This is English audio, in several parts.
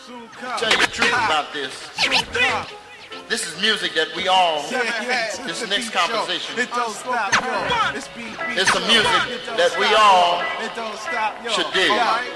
Tell you the truth about this. This is music that we all, this next composition, it's some music that we all should dig.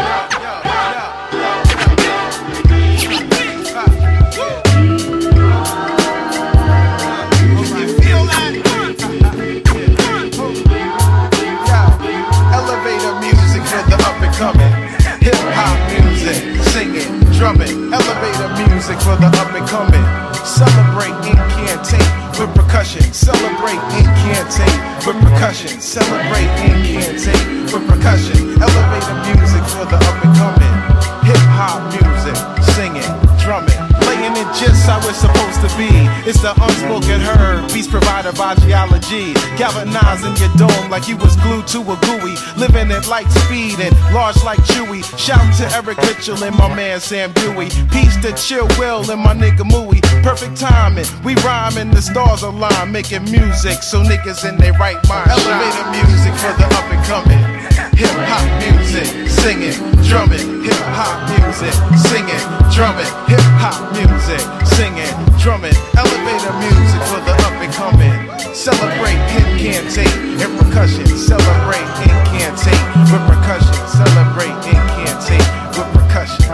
Elevator music for the up and coming. Hip hop music, singing, drumming. Elevator music for the up and coming. Celebrate, incantate with percussion. Celebrate, incantate with percussion. Celebrate, incantate with percussion. Elevator music for the up and coming. Hip hop music, singing, drumming. Playing it just how it's supposed to be. It's the unspoken herd, beats provided by geology. Galvanizing your dome like you was glued to a GUI. Living at light speed and large like Chewy. Shout to Eric Mitchell and my man Sam Dewey. Peace to Chill Will and my nigga Mooey. Perfect timing, we rhyming, the stars align. Making music so niggas in their right mind. Elevator music for the up and coming. Hip hop music, singing, drumming. Hip hop music, singing, drumming. Hip hop music, singing, drumming. Elevator music for the up and coming. Celebrate, incantate, and percussion. Celebrate, incantate, with percussion. Celebrate, incantate, with percussion.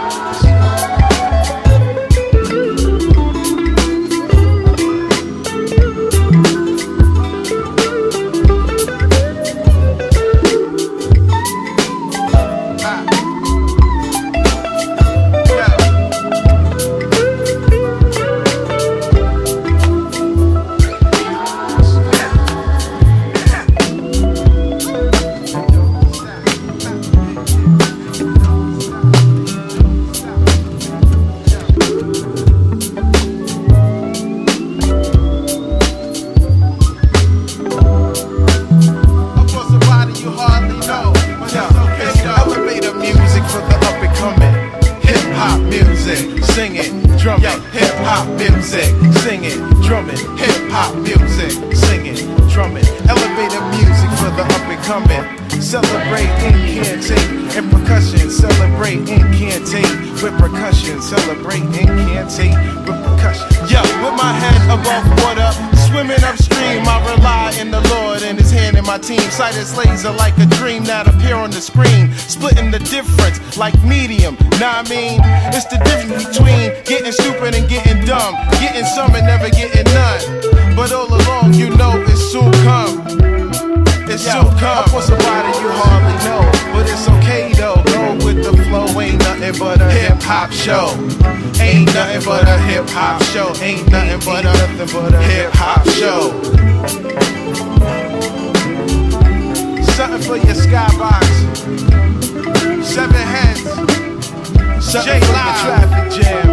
Sighted slaves are like a dream that appear on the screen. Splitting the difference like medium, nah I mean. It's the difference between getting stupid and getting dumb. Getting some and never getting none. But all along you know it's soon come. It's soon come. For somebody you hardly know, but it's okay though. Go with the flow, ain't nothing but a hip hop show. Ain't nothing but a hip hop show. Ain't nothing but a hip hop show. Something for your skybox. 7 heads. Something for your traffic jam.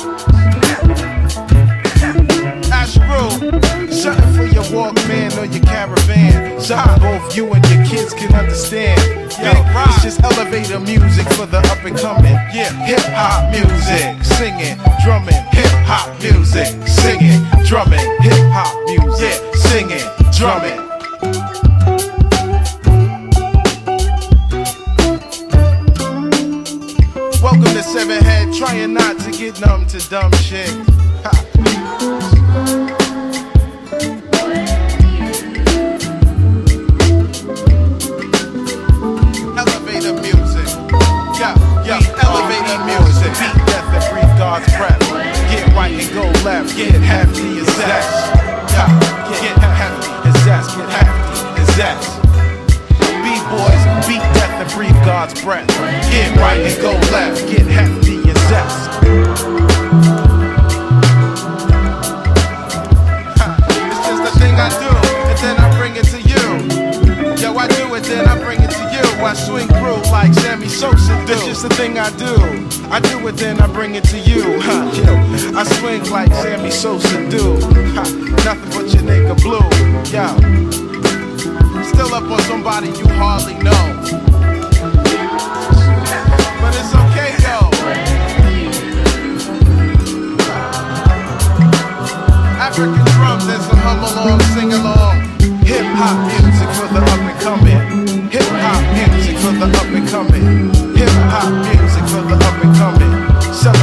Ashbro. Something for your Walkman or your caravan. Something both you and your kids can understand. Yo, it's just elevator music for the up and coming. Yeah, hip hop music, singing, drumming. Hip hop music, singing, drumming. Hip hop music, singing, drumming. Welcome to 7 Head, trying not to get numb to dumb shit. Ha. Elevator music, elevator music. Beat death and breathe God's breath. Get right and go left, get hefty and zest. Get hefty and zest, get hefty and zest. B-boys, beat death and breathe God's breath. Get right and go left, get hefty and zest. It's just the thing I do, and then I bring it to you. Yo, I do it, then I bring it to you. I swing through like Sammy Sosa do. It's just the thing I do. I do it, then I bring it to you. Yo, I swing like Sammy Sosa do. Nothing but your nigga Blue. Yo. Still up on somebody you hardly know. But it's okay though. African drums and some hum along, sing along. Hip hop music for the up and coming. Hip hop music for the up and coming. Hip hop music for the up and coming.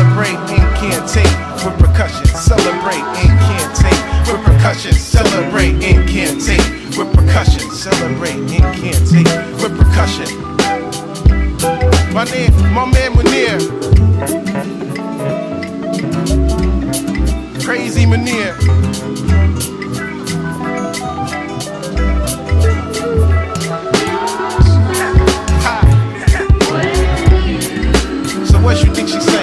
was, you think she's